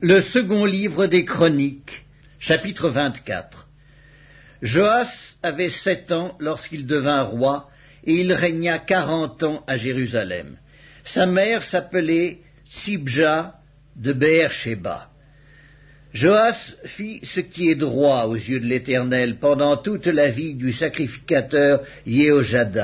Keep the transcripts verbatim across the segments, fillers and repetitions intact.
Le second livre des Chroniques, chapitre vingt-quatre. Joas avait sept ans lorsqu'il devint roi, et il régna quarante ans à Jérusalem. Sa mère s'appelait Sibja de Beër-Shéba. Joas fit ce qui est droit aux yeux de l'Éternel pendant toute la vie du sacrificateur Jéhojada.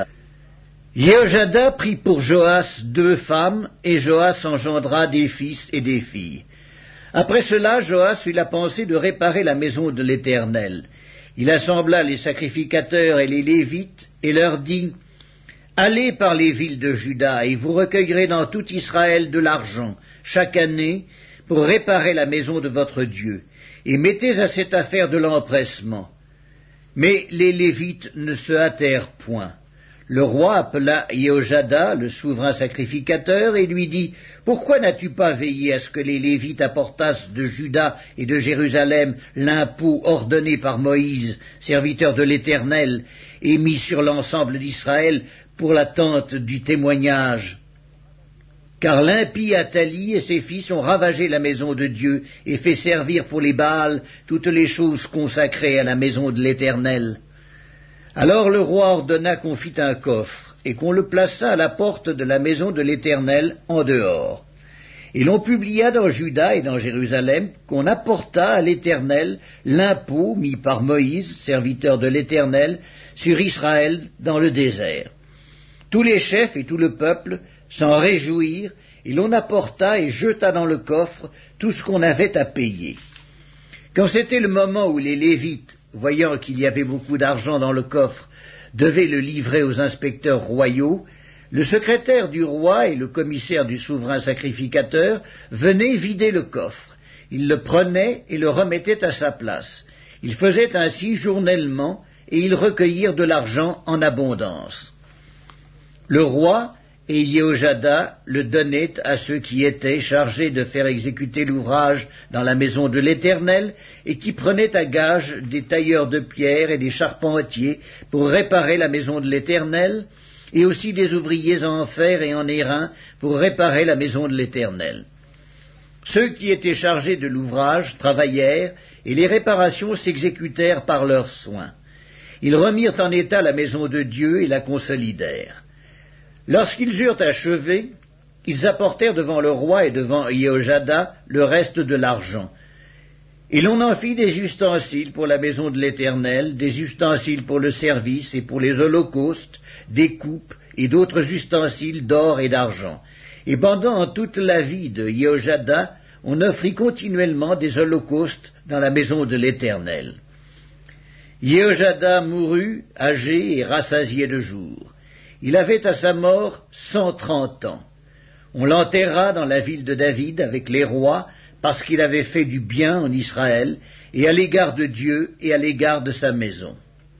Jéhojada prit pour Joas deux femmes, et Joas engendra des fils et des filles. Après cela, Joas eut la pensée de réparer la maison de l'Éternel. Il assembla les sacrificateurs et les Lévites, et leur dit, « Allez par les villes de Juda, et vous recueillerez dans tout Israël de l'argent, chaque année, pour réparer la maison de votre Dieu, et mettez à cette affaire de l'empressement. » Mais les Lévites ne se hâtèrent point. Le roi appela Jéhojada, le souverain sacrificateur, et lui dit, « Pourquoi n'as-tu pas veillé à ce que les Lévites apportassent de Juda et de Jérusalem l'impôt ordonné par Moïse, serviteur de l'Éternel, et mis sur l'ensemble d'Israël pour la tente du témoignage? Car l'impie Athalie et ses fils ont ravagé la maison de Dieu et fait servir pour les Baals toutes les choses consacrées à la maison de l'Éternel. » Alors le roi ordonna qu'on fît un coffre, et qu'on le plaça à la porte de la maison de l'Éternel en dehors. Et l'on publia dans Juda et dans Jérusalem qu'on apporta à l'Éternel l'impôt mis par Moïse, serviteur de l'Éternel, sur Israël dans le désert. Tous les chefs et tout le peuple s'en réjouirent, et l'on apporta et jeta dans le coffre tout ce qu'on avait à payer. Quand c'était le moment où les Lévites, voyant qu'il y avait beaucoup d'argent dans le coffre, devaient le livrer aux inspecteurs royaux, le secrétaire du roi et le commissaire du souverain sacrificateur venaient vider le coffre. Ils le prenaient et le remettaient à sa place. Ils faisaient ainsi journellement, et ils recueillirent de l'argent en abondance. Le roi et Jéhojada le donnaient à ceux qui étaient chargés de faire exécuter l'ouvrage dans la maison de l'Éternel, et qui prenaient à gage des tailleurs de pierre et des charpentiers pour réparer la maison de l'Éternel, et aussi des ouvriers en fer et en airain pour réparer la maison de l'Éternel. Ceux qui étaient chargés de l'ouvrage travaillèrent, et les réparations s'exécutèrent par leurs soins. Ils remirent en état la maison de Dieu et la consolidèrent. Lorsqu'ils eurent achevé, ils apportèrent devant le roi et devant Jéhojada le reste de l'argent. Et l'on en fit des ustensiles pour la maison de l'Éternel, des ustensiles pour le service et pour les holocaustes, des coupes et d'autres ustensiles d'or et d'argent. Et pendant toute la vie de Jéhojada, on offrit continuellement des holocaustes dans la maison de l'Éternel. Jéhojada mourut, âgé et rassasié de jours. Il avait à sa mort cent trente ans. On l'enterra dans la ville de David avec les rois, parce qu'il avait fait du bien en Israël, et à l'égard de Dieu et à l'égard de sa maison.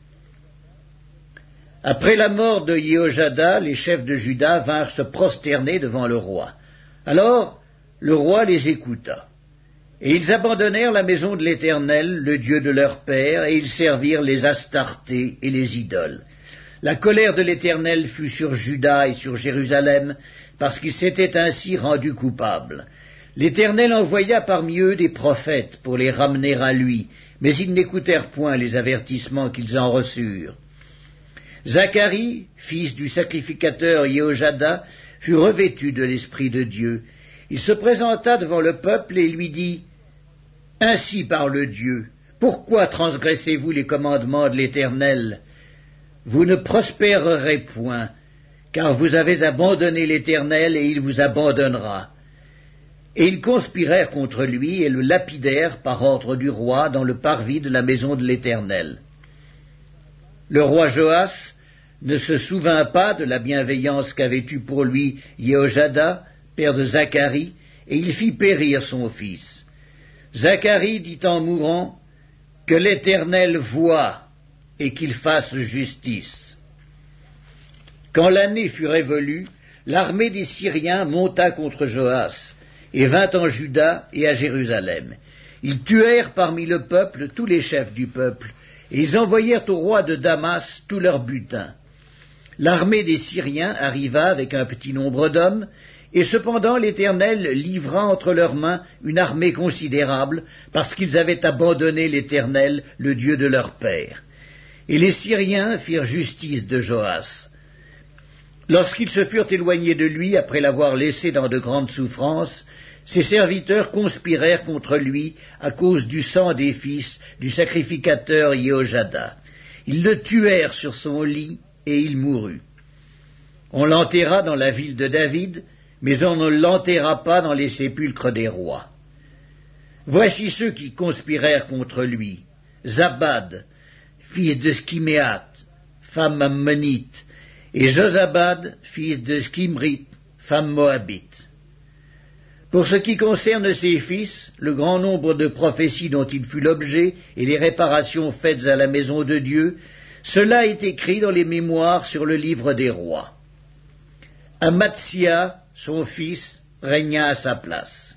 Après la mort de Jéhojada, les chefs de Juda vinrent se prosterner devant le roi. Alors le roi les écouta. Et ils abandonnèrent la maison de l'Éternel, le Dieu de leur père, et ils servirent les Astartés et les idoles. La colère de l'Éternel fut sur Juda et sur Jérusalem, parce qu'ils s'étaient ainsi rendus coupables. L'Éternel envoya parmi eux des prophètes pour les ramener à lui, mais ils n'écoutèrent point les avertissements qu'ils en reçurent. Zacharie, fils du sacrificateur Jéhojada, fut revêtu de l'Esprit de Dieu. Il se présenta devant le peuple et lui dit, « Ainsi parle Dieu, pourquoi transgressez-vous les commandements de l'Éternel ? Vous ne prospérerez point, car vous avez abandonné l'Éternel, et il vous abandonnera. » Et ils conspirèrent contre lui, et le lapidèrent par ordre du roi dans le parvis de la maison de l'Éternel. Le roi Joas ne se souvint pas de la bienveillance qu'avait eue pour lui Jéhojada, père de Zacharie, et il fit périr son fils. Zacharie dit en mourant, « Que l'Éternel voie, et qu'il fasse justice. » Quand l'année fut révolue, l'armée des Syriens monta contre Joas, et vint en Juda et à Jérusalem. Ils tuèrent parmi le peuple tous les chefs du peuple, et ils envoyèrent au roi de Damas tout leur butin. L'armée des Syriens arriva avec un petit nombre d'hommes, Et cependant l'Éternel livra entre leurs mains une armée considérable, parce qu'ils avaient abandonné l'Éternel, le Dieu de leur père. Et les Syriens firent justice de Joas. Lorsqu'ils se furent éloignés de lui, après l'avoir laissé dans de grandes souffrances, ses serviteurs conspirèrent contre lui à cause du sang des fils du sacrificateur Jéhojada. Ils le tuèrent sur son lit, et il mourut. On l'enterra dans la ville de David, mais on ne l'enterra pas dans les sépulcres des rois. Voici ceux qui conspirèrent contre lui. Zabad, fils de Skiméat, femme ammonite, et Josabad, fils de Skimrit, femme moabite. Pour ce qui concerne ses fils, le grand nombre de prophéties dont il fut l'objet et les réparations faites à la maison de Dieu, cela est écrit dans les mémoires sur le livre des rois. Amatsia, son fils, régna à sa place.